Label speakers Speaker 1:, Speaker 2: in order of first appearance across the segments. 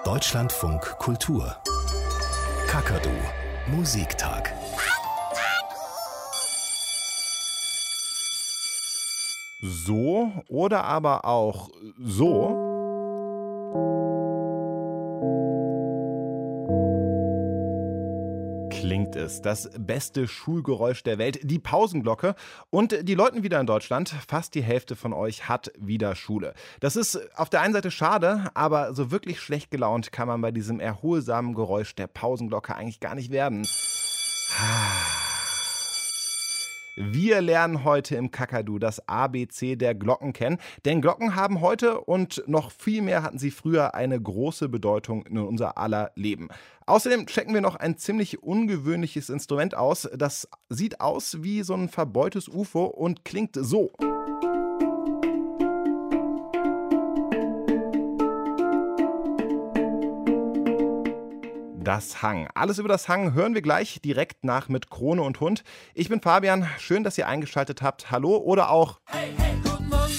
Speaker 1: Deutschlandfunk Kultur. Kakadu Musiktag.
Speaker 2: So oder aber auch so. Klingt es. Das beste Schulgeräusch der Welt, die Pausenglocke. Und die läuten wieder in Deutschland. Fast die Hälfte von euch hat wieder Schule. Das ist auf der einen Seite schade, aber so wirklich schlecht gelaunt kann man bei diesem erholsamen Geräusch der Pausenglocke eigentlich gar nicht werden. Wir lernen heute im Kakadu das ABC der Glocken kennen, denn Glocken haben heute und noch viel mehr hatten sie früher eine große Bedeutung in unser aller Leben. Außerdem checken wir noch ein ziemlich ungewöhnliches Instrument aus. Das sieht aus wie so ein verbeultes UFO und klingt so. Das Hang. Alles über das Hang hören wir gleich direkt nach mit Krone und Hund. Ich bin Fabian, schön, dass ihr eingeschaltet habt. Hallo oder auch hey, guten Morgen.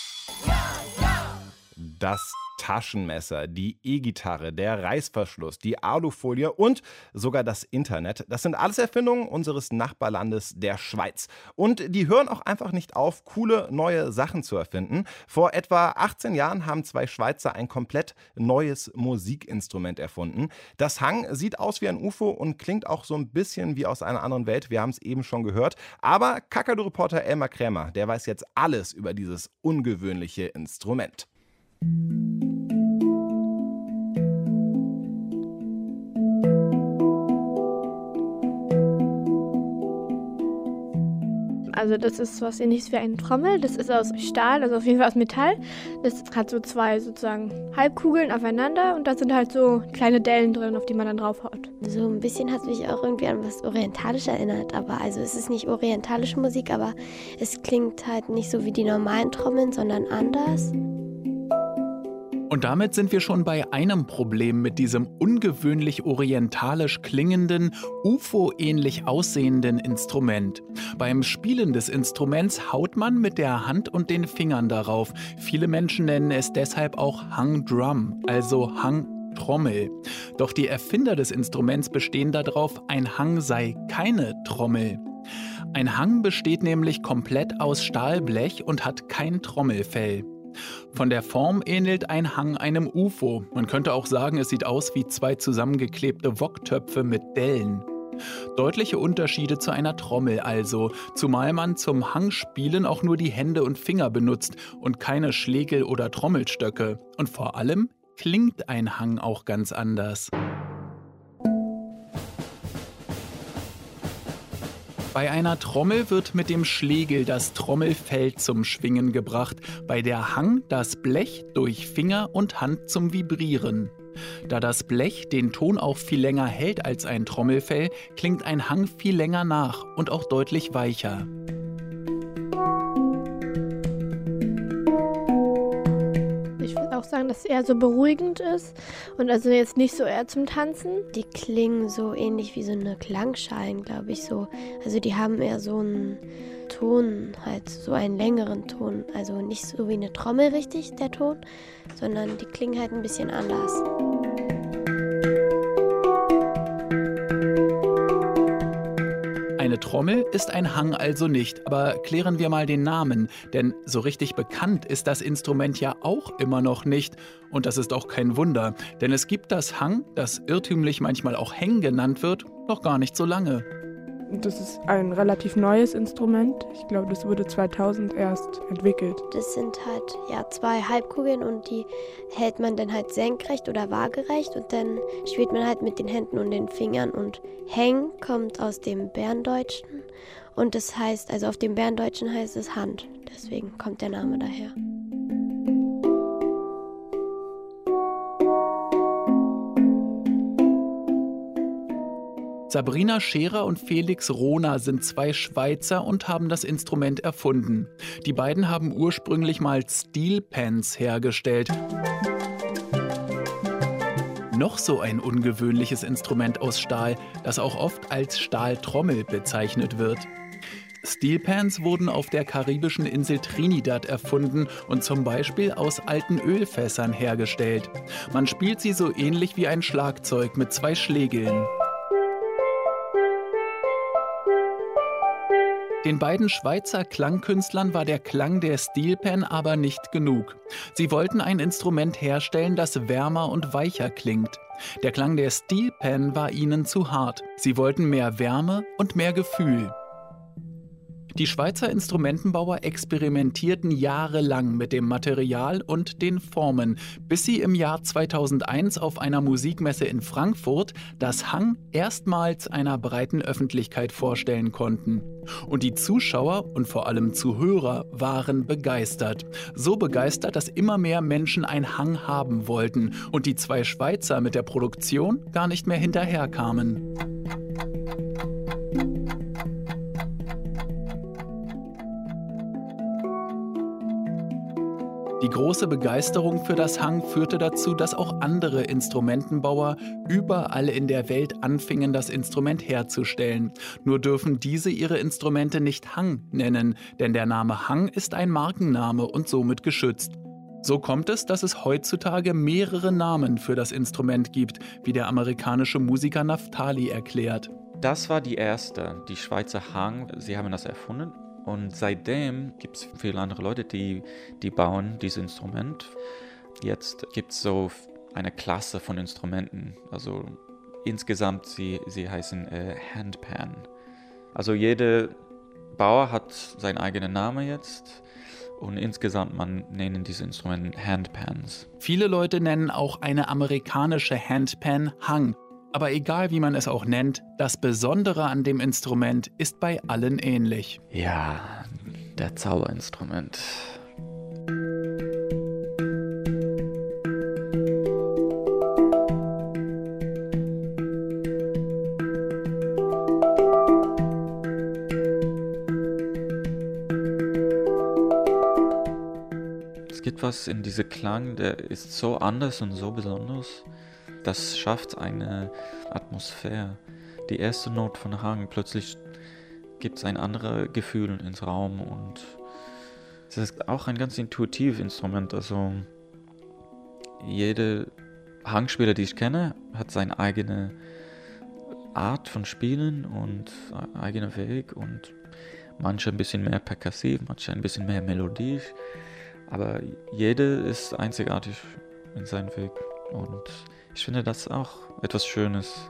Speaker 2: Das Taschenmesser, die E-Gitarre, der Reißverschluss, die Alufolie und sogar das Internet. Das sind alles Erfindungen unseres Nachbarlandes, der Schweiz. Und die hören auch einfach nicht auf, coole neue Sachen zu erfinden. Vor etwa 18 Jahren haben 2 Schweizer ein komplett neues Musikinstrument erfunden. Das Hang sieht aus wie ein UFO und klingt auch so ein bisschen wie aus einer anderen Welt. Wir haben es eben schon gehört. Aber Kakadu-Reporter Elmar Krämer, der weiß jetzt alles über dieses ungewöhnliche Instrument.
Speaker 3: Also das ist was ähnliches wie eine Trommel. Das ist aus Stahl, also auf jeden Fall aus Metall. Das hat so 2 sozusagen Halbkugeln aufeinander und da sind halt so kleine Dellen drin, auf die man dann draufhaut.
Speaker 4: So ein bisschen hat mich auch irgendwie an was Orientalisch erinnert. Aber also es ist nicht orientalische Musik, aber es klingt halt nicht so wie die normalen Trommeln, sondern anders.
Speaker 5: Und damit sind wir schon bei einem Problem mit diesem ungewöhnlich orientalisch klingenden, UFO-ähnlich aussehenden Instrument. Beim Spielen des Instruments haut man mit der Hand und den Fingern darauf. Viele Menschen nennen es deshalb auch Hang Drum, also Hang Trommel. Doch die Erfinder des Instruments bestehen darauf, ein Hang sei keine Trommel. Ein Hang besteht nämlich komplett aus Stahlblech und hat kein Trommelfell. Von der Form ähnelt ein Hang einem UFO. Man könnte auch sagen, es sieht aus wie 2 zusammengeklebte Woktöpfe mit Dellen. Deutliche Unterschiede zu einer Trommel also, zumal man zum Hangspielen auch nur die Hände und Finger benutzt und keine Schlegel oder Trommelstöcke. Und vor allem klingt ein Hang auch ganz anders. Bei einer Trommel wird mit dem Schlegel das Trommelfell zum Schwingen gebracht, bei der Hang das Blech durch Finger und Hand zum Vibrieren. Da das Blech den Ton auch viel länger hält als ein Trommelfell, klingt ein Hang viel länger nach und auch deutlich weicher.
Speaker 3: Ich würde auch sagen, dass es eher so beruhigend ist und also jetzt nicht so eher zum Tanzen.
Speaker 4: Die klingen so ähnlich wie so eine Klangschalen, glaube ich so. Also die haben eher so einen Ton, halt so einen längeren Ton. Also nicht so wie eine Trommel richtig, der Ton, sondern die klingen halt ein bisschen anders.
Speaker 5: Eine Trommel ist ein Hang also nicht, aber klären wir mal den Namen, denn so richtig bekannt ist das Instrument ja auch immer noch nicht. Und das ist auch kein Wunder, denn es gibt das Hang, das irrtümlich manchmal auch Heng genannt wird, noch gar nicht so lange.
Speaker 6: Das ist ein relativ neues Instrument. Ich glaube, das wurde 2000 erst entwickelt.
Speaker 4: Das sind halt 2 Halbkugeln und die hält man dann halt senkrecht oder waagerecht und dann spielt man halt mit den Händen und den Fingern und Heng kommt aus dem Berndeutschen und das heißt, also auf dem Berndeutschen heißt es Hand. Deswegen kommt der Name daher.
Speaker 5: Sabrina Scherer und Felix Rohner sind 2 Schweizer und haben das Instrument erfunden. Die beiden haben ursprünglich mal Steel Pans hergestellt. Noch so ein ungewöhnliches Instrument aus Stahl, das auch oft als Stahltrommel bezeichnet wird. Steelpans wurden auf der karibischen Insel Trinidad erfunden und zum Beispiel aus alten Ölfässern hergestellt. Man spielt sie so ähnlich wie ein Schlagzeug mit 2 Schlägeln. Den beiden Schweizer Klangkünstlern war der Klang der Steelpan aber nicht genug. Sie wollten ein Instrument herstellen, das wärmer und weicher klingt. Der Klang der Steelpan war ihnen zu hart. Sie wollten mehr Wärme und mehr Gefühl. Die Schweizer Instrumentenbauer experimentierten jahrelang mit dem Material und den Formen, bis sie im Jahr 2001 auf einer Musikmesse in Frankfurt das Hang erstmals einer breiten Öffentlichkeit vorstellen konnten. Und die Zuschauer und vor allem Zuhörer waren begeistert. So begeistert, dass immer mehr Menschen ein Hang haben wollten und die 2 Schweizer mit der Produktion gar nicht mehr hinterherkamen. Die große Begeisterung für das Hang führte dazu, dass auch andere Instrumentenbauer überall in der Welt anfingen, das Instrument herzustellen. Nur dürfen diese ihre Instrumente nicht Hang nennen, denn der Name Hang ist ein Markenname und somit geschützt. So kommt es, dass es heutzutage mehrere Namen für das Instrument gibt, wie der amerikanische Musiker Naftali erklärt.
Speaker 7: Das war die erste, die Schweizer Hang. Sie haben das erfunden. Und seitdem gibt es viele andere Leute, die bauen dieses Instrument. Jetzt gibt es so eine Klasse von Instrumenten. Also insgesamt, sie heißen Handpan. Also jeder Bauer hat seinen eigenen Namen jetzt. Und insgesamt man nennen diese Instrumente Handpans.
Speaker 5: Viele Leute nennen auch eine amerikanische Handpan Hang. Aber egal wie man es auch nennt, das Besondere an dem Instrument ist bei allen ähnlich.
Speaker 7: Ja, der Zauberinstrument. Es gibt was in diesem Klang, der ist so anders und so besonders. Das schafft eine Atmosphäre. Die erste Note von Hang, plötzlich gibt es ein anderes Gefühl ins Raum und es ist auch ein ganz intuitives Instrument. Also jede Hangspieler, die ich kenne, hat seine eigene Art von Spielen und eigenen Weg und manche ein bisschen mehr perkussiv, manche ein bisschen mehr melodisch, aber jeder ist einzigartig in seinem Weg und ich finde das auch etwas Schönes.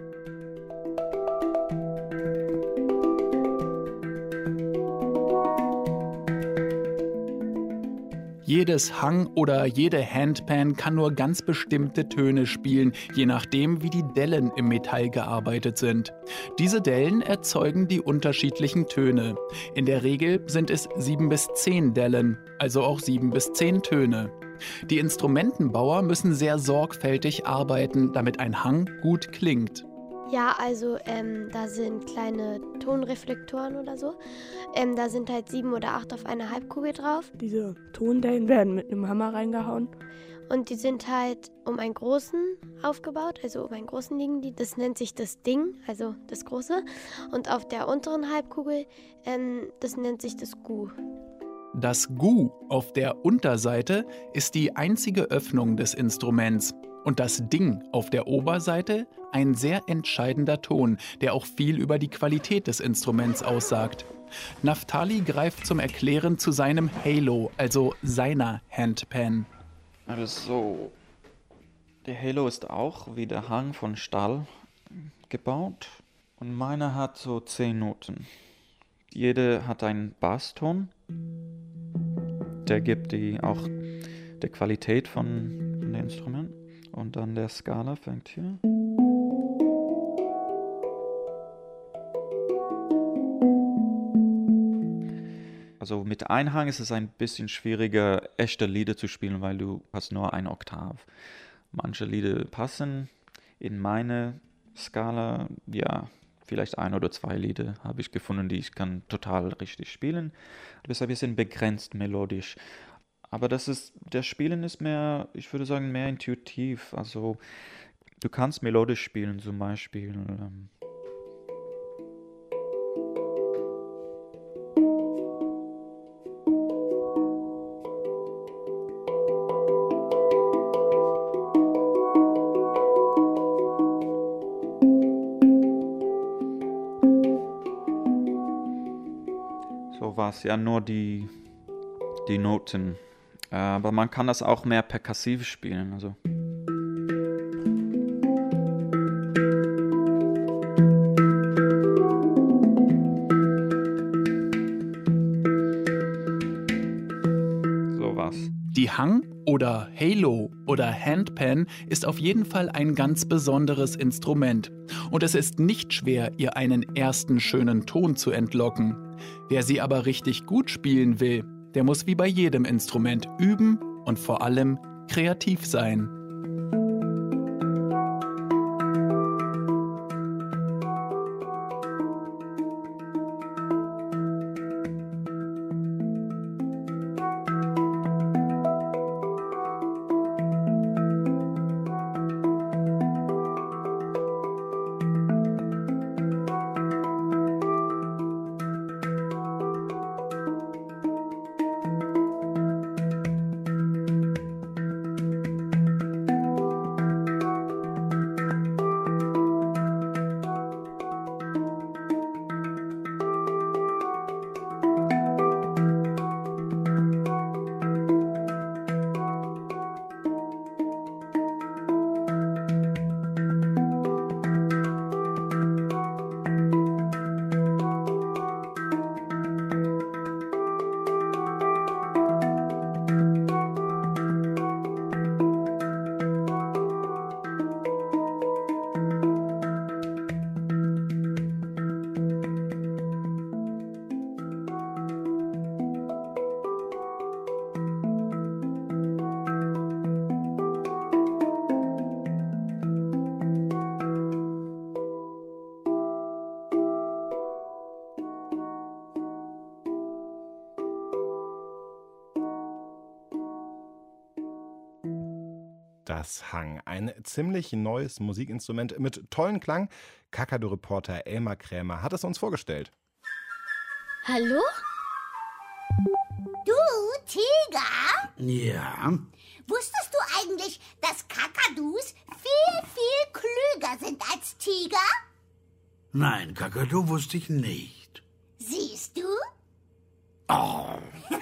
Speaker 5: Jedes Hang oder jede Handpan kann nur ganz bestimmte Töne spielen, je nachdem, wie die Dellen im Metall gearbeitet sind. Diese Dellen erzeugen die unterschiedlichen Töne. In der Regel sind es 7 bis 10 Dellen, also auch 7 bis 10 Töne. Die Instrumentenbauer müssen sehr sorgfältig arbeiten, damit ein Hang gut klingt.
Speaker 4: Ja, also da sind kleine Tonreflektoren oder so. Da sind halt 7 oder 8 auf einer Halbkugel drauf.
Speaker 6: Diese Tondellen werden mit einem Hammer reingehauen.
Speaker 4: Und die sind halt um einen großen aufgebaut, also um einen großen liegen die. Das nennt sich das Ding, also das große. Und auf der unteren Halbkugel, das nennt sich das Gu.
Speaker 5: Das Gu auf der Unterseite ist die einzige Öffnung des Instruments. Und das Ding auf der Oberseite ein sehr entscheidender Ton, der auch viel über die Qualität des Instruments aussagt. Naftali greift zum Erklären zu seinem Halo, also seiner Handpan.
Speaker 7: Also, der Halo ist auch wie der Hang von Stahl gebaut und meiner hat so 10 Noten. Jede hat einen Basston, der gibt auch die Qualität von dem Instrument. Und dann der Skala fängt hier. Also mit Einhang ist es ein bisschen schwieriger, echte Lieder zu spielen, weil du hast nur eine Oktav. Manche Lieder passen in meine Skala, ja, vielleicht 1 oder 2 Lieder habe ich gefunden, die ich kann total richtig spielen. Du bist ein bisschen begrenzt melodisch. Aber das Spielen ist mehr, ich würde sagen, mehr intuitiv. Also du kannst melodisch spielen, zum Beispiel. Bass, ja, nur die Noten. Aber man kann das auch mehr perkussiv spielen. Also. Sowas.
Speaker 5: Die Hang oder Halo oder Handpan ist auf jeden Fall ein ganz besonderes Instrument. Und es ist nicht schwer, ihr einen ersten schönen Ton zu entlocken. Wer sie aber richtig gut spielen will, der muss wie bei jedem Instrument üben und vor allem kreativ sein.
Speaker 2: Das Hang, ein ziemlich neues Musikinstrument mit tollem Klang. Kakadu-Reporter Elmar Krämer hat es uns vorgestellt.
Speaker 8: Hallo? Du, Tiger?
Speaker 9: Ja?
Speaker 8: Wusstest du eigentlich, dass Kakadus viel klüger sind als Tiger?
Speaker 9: Nein, Kakadu wusste ich nicht.
Speaker 8: Siehst du?
Speaker 9: Oh.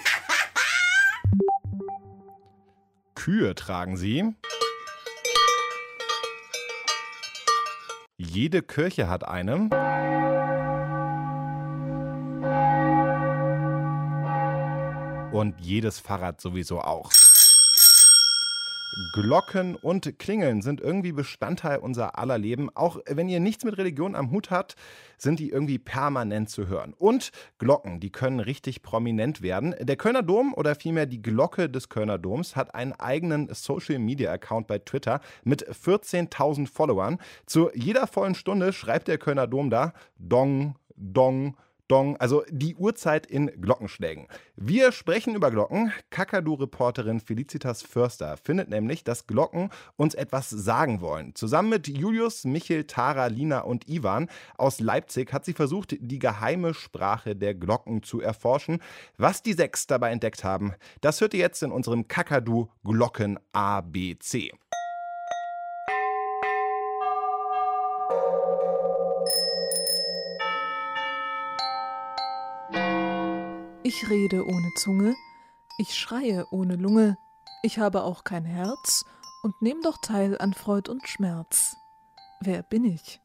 Speaker 2: Kühe tragen sie. Jede Kirche hat eine. Und jedes Fahrrad sowieso auch. Glocken und Klingeln sind irgendwie Bestandteil unser aller Leben. Auch wenn ihr nichts mit Religion am Hut habt, sind die irgendwie permanent zu hören. Und Glocken, die können richtig prominent werden. Der Kölner Dom oder vielmehr die Glocke des Kölner Doms hat einen eigenen Social-Media-Account bei Twitter mit 14.000 Followern. Zu jeder vollen Stunde schreibt der Kölner Dom da Dong, Dong, Dong, also die Uhrzeit in Glockenschlägen. Wir sprechen über Glocken. Kakadu-Reporterin Felicitas Förster findet nämlich, dass Glocken uns etwas sagen wollen. Zusammen mit Julius, Michel, Tara, Lina und Ivan aus Leipzig hat sie versucht, die geheime Sprache der Glocken zu erforschen. Was die 6 dabei entdeckt haben, das hört ihr jetzt in unserem Kakadu-Glocken ABC.
Speaker 10: Ich rede ohne Zunge, ich schreie ohne Lunge, ich habe auch kein Herz und nehm doch teil an Freud und Schmerz. Wer bin ich?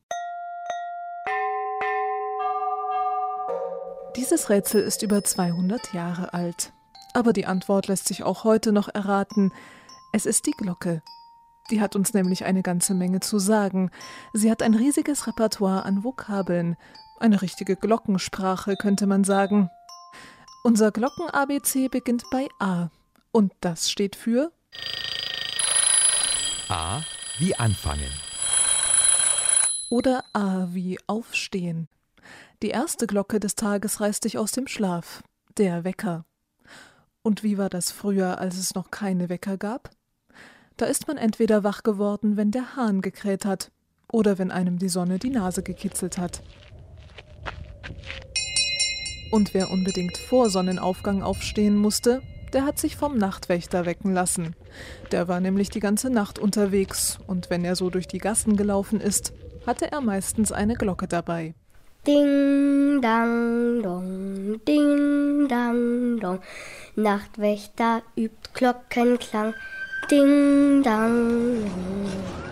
Speaker 10: Dieses Rätsel ist über 200 Jahre alt. Aber die Antwort lässt sich auch heute noch erraten. Es ist die Glocke. Die hat uns nämlich eine ganze Menge zu sagen. Sie hat ein riesiges Repertoire an Vokabeln. Eine richtige Glockensprache, könnte man sagen. Unser Glocken-ABC beginnt bei A. Und das steht für
Speaker 1: A wie anfangen.
Speaker 10: Oder A wie aufstehen. Die erste Glocke des Tages reißt dich aus dem Schlaf. Der Wecker. Und wie war das früher, als es noch keine Wecker gab? Da ist man entweder wach geworden, wenn der Hahn gekräht hat, oder wenn einem die Sonne die Nase gekitzelt hat. Und wer unbedingt vor Sonnenaufgang aufstehen musste, der hat sich vom Nachtwächter wecken lassen. Der war nämlich die ganze Nacht unterwegs und wenn er so durch die Gassen gelaufen ist, hatte er meistens eine Glocke dabei.
Speaker 11: Ding, dang, dong, ding, dang, dong. Nachtwächter übt Glockenklang. Ding, dang, dong.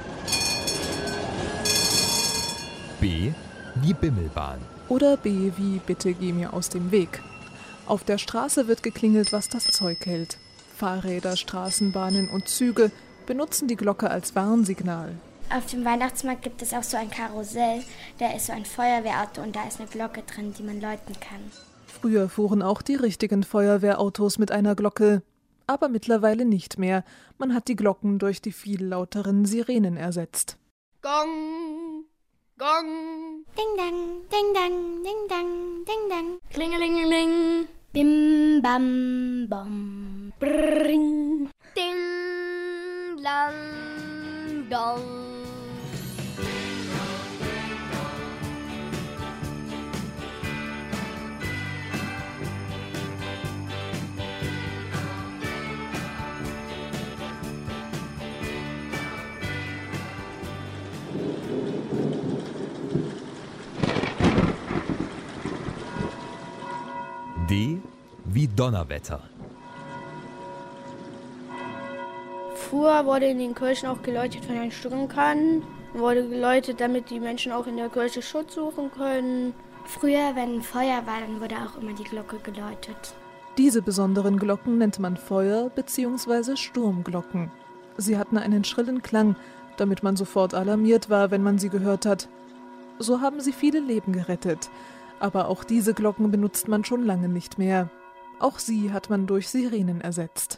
Speaker 1: B wie Bimmelbahn.
Speaker 10: Oder B wie Bitte geh mir aus dem Weg. Auf der Straße wird geklingelt, was das Zeug hält. Fahrräder, Straßenbahnen und Züge benutzen die Glocke als Warnsignal.
Speaker 12: Auf dem Weihnachtsmarkt gibt es auch so ein Karussell, da ist so ein Feuerwehrauto und da ist eine Glocke drin, die man läuten kann.
Speaker 10: Früher fuhren auch die richtigen Feuerwehrautos mit einer Glocke, aber mittlerweile nicht mehr. Man hat die Glocken durch die viel lauteren Sirenen ersetzt.
Speaker 12: Gong, gong, ding dang, ding dang, ding dang, ding dang, klingelingeling, bim bam bom, brrring, ding lang dong.
Speaker 1: D wie Donnerwetter.
Speaker 3: Früher wurde in den Kirchen auch geläutet, wenn ein Sturm kam. Wurde geläutet, damit die Menschen auch in der Kirche Schutz suchen können.
Speaker 12: Früher, wenn Feuer war, dann wurde auch immer die Glocke geläutet.
Speaker 10: Diese besonderen Glocken nennt man Feuer- bzw. Sturmglocken. Sie hatten einen schrillen Klang, damit man sofort alarmiert war, wenn man sie gehört hat. So haben sie viele Leben gerettet. Aber auch diese Glocken benutzt man schon lange nicht mehr. Auch sie hat man durch Sirenen ersetzt.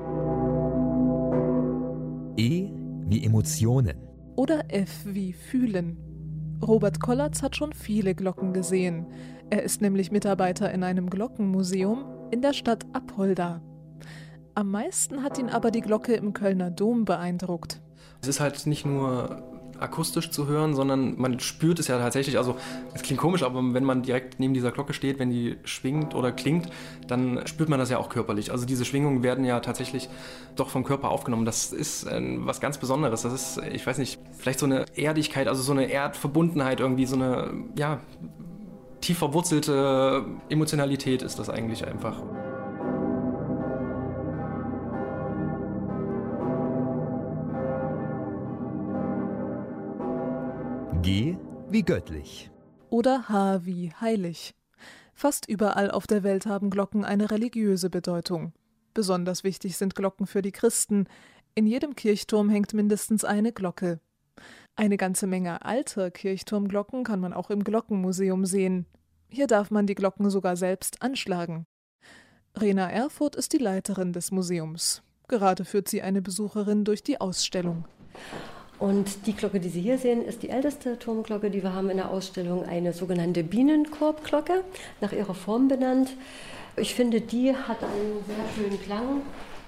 Speaker 1: E wie Emotionen.
Speaker 10: Oder F wie Fühlen. Robert Kollatz hat schon viele Glocken gesehen. Er ist nämlich Mitarbeiter in einem Glockenmuseum in der Stadt Apolda. Am meisten hat ihn aber die Glocke im Kölner Dom beeindruckt.
Speaker 13: Es ist halt nicht nur akustisch zu hören, sondern man spürt es ja tatsächlich, also es klingt komisch, aber wenn man direkt neben dieser Glocke steht, wenn die schwingt oder klingt, dann spürt man das ja auch körperlich. Also diese Schwingungen werden ja tatsächlich doch vom Körper aufgenommen. Das ist was ganz Besonderes. Das ist, ich weiß nicht, vielleicht so eine Erdigkeit, also so eine Erdverbundenheit irgendwie, so eine, ja, tief verwurzelte Emotionalität ist das eigentlich einfach.
Speaker 1: G wie göttlich.
Speaker 10: Oder H wie heilig. Fast überall auf der Welt haben Glocken eine religiöse Bedeutung. Besonders wichtig sind Glocken für die Christen. In jedem Kirchturm hängt mindestens eine Glocke. Eine ganze Menge alter Kirchturmglocken kann man auch im Glockenmuseum sehen. Hier darf man die Glocken sogar selbst anschlagen. Rena Erfurt ist die Leiterin des Museums. Gerade führt sie eine Besucherin durch die Ausstellung.
Speaker 14: Und die Glocke, die Sie hier sehen, ist die älteste Turmglocke, die wir haben in der Ausstellung, eine sogenannte Bienenkorbglocke, nach ihrer Form benannt. Ich finde, die hat einen sehr schönen Klang.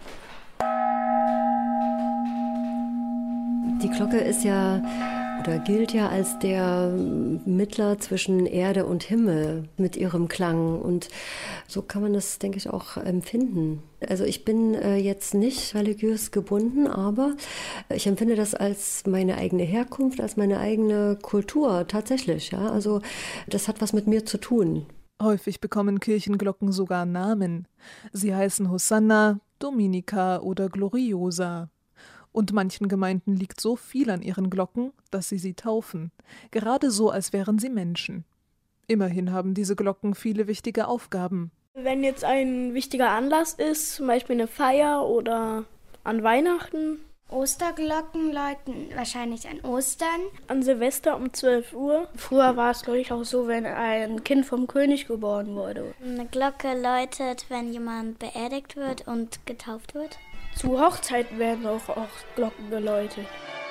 Speaker 14: Die Glocke ist ja oder gilt ja als der Mittler zwischen Erde und Himmel mit ihrem Klang. Und so kann man das, denke ich, auch empfinden. Also ich bin jetzt nicht religiös gebunden, aber ich empfinde das als meine eigene Herkunft, als meine eigene Kultur tatsächlich. Ja? Also das hat was mit mir zu tun.
Speaker 10: Häufig bekommen Kirchenglocken sogar Namen. Sie heißen Hosanna, Dominica oder Gloriosa. Und manchen Gemeinden liegt so viel an ihren Glocken, dass sie taufen. Gerade so, als wären sie Menschen. Immerhin haben diese Glocken viele wichtige Aufgaben.
Speaker 3: Wenn jetzt ein wichtiger Anlass ist, zum Beispiel eine Feier oder an Weihnachten.
Speaker 12: Osterglocken läuten wahrscheinlich an Ostern.
Speaker 3: An Silvester um 12 Uhr. Früher war es, glaube ich, auch so, wenn ein Kind vom König geboren wurde.
Speaker 12: Eine Glocke läutet, wenn jemand beerdigt wird und getauft wird.
Speaker 3: Zu Hochzeiten werden auch Glocken geläutet.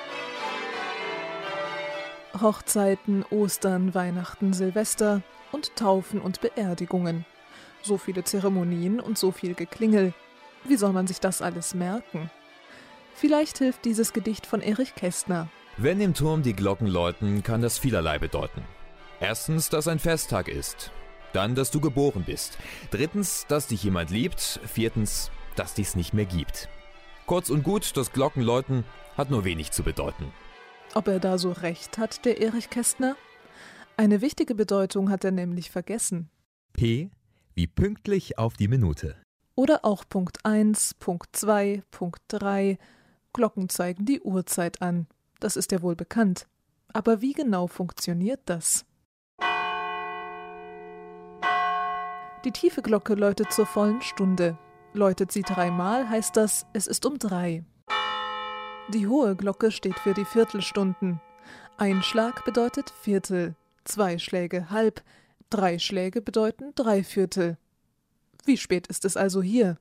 Speaker 10: Hochzeiten, Ostern, Weihnachten, Silvester und Taufen und Beerdigungen. So viele Zeremonien und so viel Geklingel. Wie soll man sich das alles merken? Vielleicht hilft dieses Gedicht von Erich Kästner.
Speaker 1: Wenn im Turm die Glocken läuten, kann das vielerlei bedeuten. Erstens, dass ein Festtag ist. Dann, dass du geboren bist. Drittens, dass dich jemand liebt. Viertens, dass dies nicht mehr gibt. Kurz und gut, das Glockenläuten hat nur wenig zu bedeuten.
Speaker 10: Ob er da so recht hat, der Erich Kästner? Eine wichtige Bedeutung hat er nämlich vergessen.
Speaker 1: P wie pünktlich auf die Minute.
Speaker 10: Oder auch Punkt 1, Punkt 2, Punkt 3. Glocken zeigen die Uhrzeit an. Das ist ja wohl bekannt. Aber wie genau funktioniert das? Die tiefe Glocke läutet zur vollen Stunde. Läutet sie 3-mal, heißt das, es ist um 3. Die hohe Glocke steht für die Viertelstunden. Ein Schlag bedeutet Viertel, 2 Schläge halb, 3 Schläge bedeuten 3/4. Wie spät ist es also hier?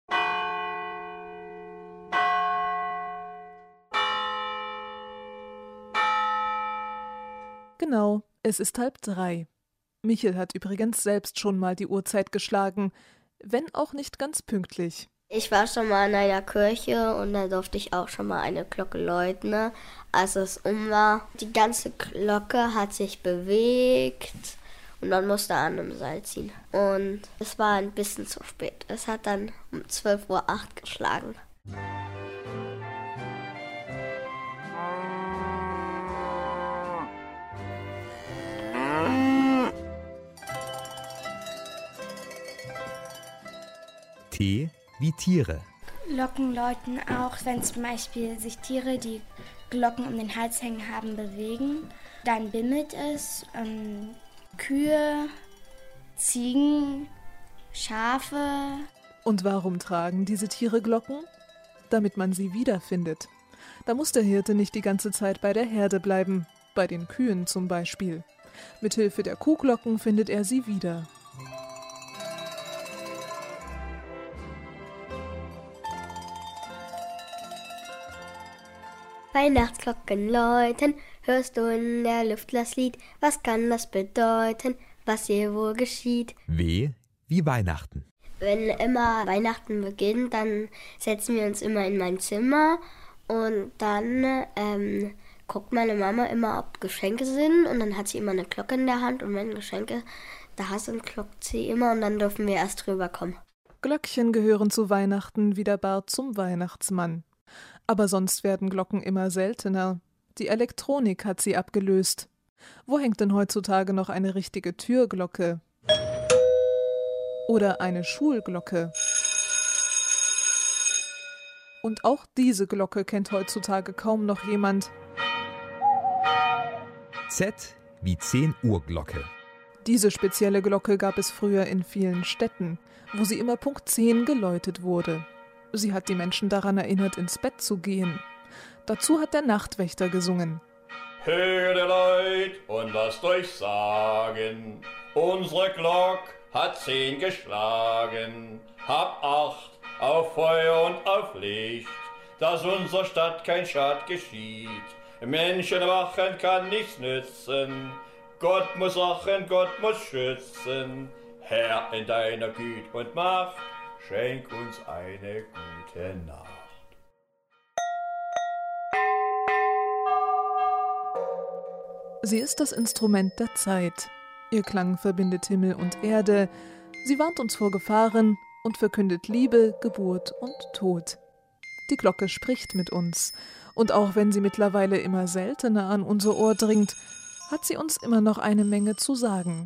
Speaker 10: Genau, es ist 2:30. Michel hat übrigens selbst schon mal die Uhrzeit geschlagen, wenn auch nicht ganz pünktlich.
Speaker 11: Ich war schon mal in einer Kirche und da durfte ich auch schon mal eine Glocke läuten, als es war. Die ganze Glocke hat sich bewegt und man musste an einem Seil ziehen. Und es war ein bisschen zu spät. Es hat dann um 12:08 Uhr geschlagen.
Speaker 1: T wie Tiere.
Speaker 12: Glocken läuten auch, wenn zum Beispiel sich Tiere, die Glocken um den Hals hängen haben, bewegen. Dann bimmelt es. Kühe, Ziegen, Schafe.
Speaker 10: Und warum tragen diese Tiere Glocken? Damit man sie wiederfindet. Da muss der Hirte nicht die ganze Zeit bei der Herde bleiben, bei den Kühen zum Beispiel. Mithilfe der Kuhglocken findet er sie wieder.
Speaker 11: Weihnachtsglocken läuten, hörst du in der Luft das Lied. Was kann das bedeuten, was hier wohl geschieht?
Speaker 1: W wie Weihnachten.
Speaker 11: Wenn immer Weihnachten beginnt, dann setzen wir uns immer in mein Zimmer und dann guckt meine Mama immer, ob Geschenke sind und dann hat sie immer eine Glocke in der Hand und wenn Geschenke da sind, klopft sie immer und dann dürfen wir erst drüber kommen.
Speaker 10: Glöckchen gehören zu Weihnachten wie der Bart zum Weihnachtsmann. Aber sonst werden Glocken immer seltener. Die Elektronik hat sie abgelöst. Wo hängt denn heutzutage noch eine richtige Türglocke? Oder eine Schulglocke? Und auch diese Glocke kennt heutzutage kaum noch jemand.
Speaker 1: Z wie 10 Uhr Glocke.
Speaker 10: Diese spezielle Glocke gab es früher in vielen Städten, wo sie immer Punkt 10 geläutet wurde. Sie hat die Menschen daran erinnert, ins Bett zu gehen. Dazu hat der Nachtwächter gesungen.
Speaker 15: Hört Leut und lasst euch sagen, unsere Glock hat 10 geschlagen. Habt Acht auf Feuer und auf Licht, dass unserer Stadt kein Schad geschieht. Menschen wachen kann nichts nützen, Gott muss wachen, Gott muss schützen. Herr, in deiner Güte und Macht, schenk uns eine gute Nacht.
Speaker 10: Sie ist das Instrument der Zeit. Ihr Klang verbindet Himmel und Erde. Sie warnt uns vor Gefahren und verkündet Liebe, Geburt und Tod. Die Glocke spricht mit uns. Und auch wenn sie mittlerweile immer seltener an unser Ohr dringt, hat sie uns immer noch eine Menge zu sagen.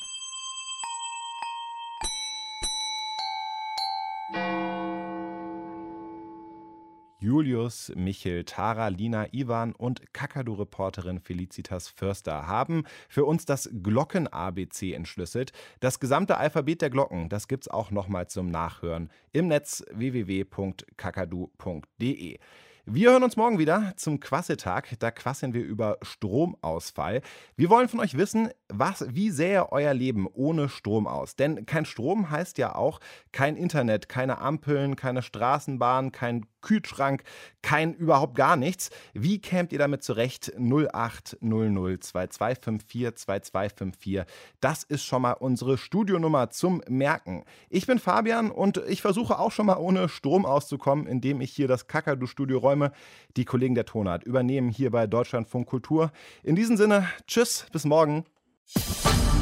Speaker 2: Julius, Michel, Tara, Lina, Ivan und Kakadu-Reporterin Felicitas Förster haben für uns das Glocken-ABC entschlüsselt. Das gesamte Alphabet der Glocken, das gibt's auch nochmal zum Nachhören im Netz www.kakadu.de. Wir hören uns morgen wieder zum Quasseltag. Da quasseln wir über Stromausfall. Wir wollen von euch wissen, wie sähe euer Leben ohne Strom aus? Denn kein Strom heißt ja auch kein Internet, keine Ampeln, keine Straßenbahn, kein Kühlschrank, kein überhaupt gar nichts. Wie kämt ihr damit zurecht? 0800 2254 2254. Das ist schon mal unsere Studionummer zum Merken. Ich bin Fabian und ich versuche auch schon mal ohne Strom auszukommen, indem ich hier das Kakadu-Studio räume. Die Kollegen der Tonart übernehmen hier bei Deutschlandfunk Kultur. In diesem Sinne, tschüss, bis morgen.